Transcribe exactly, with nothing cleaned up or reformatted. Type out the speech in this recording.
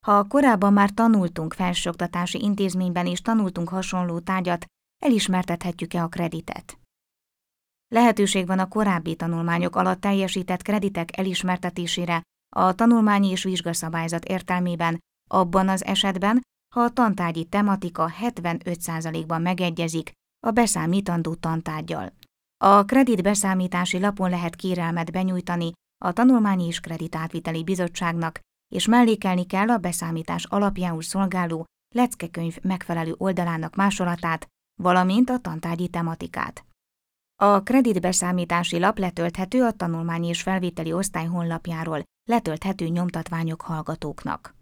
Ha korábban már tanultunk felsőoktatási intézményben és tanultunk hasonló tárgyat, elismertethetjük-e a kreditet? Lehetőség van a korábbi tanulmányok alatt teljesített kreditek elismertetésére a tanulmányi és vizsgaszabályzat értelmében, abban az esetben, ha a tantárgyi tematika hetvenöt százalékban megegyezik a beszámítandó tantárggyal. A kredit beszámítási lapon lehet kérelmet benyújtani a Tanulmányi és Kreditátviteli Bizottságnak, és mellékelni kell a beszámítás alapjául szolgáló leckekönyv megfelelő oldalának másolatát, valamint a tantárgyi tematikát. A kreditbeszámítási lap letölthető a Tanulmányi és Felvételi Osztály honlapjáról, letölthető nyomtatványok hallgatóknak.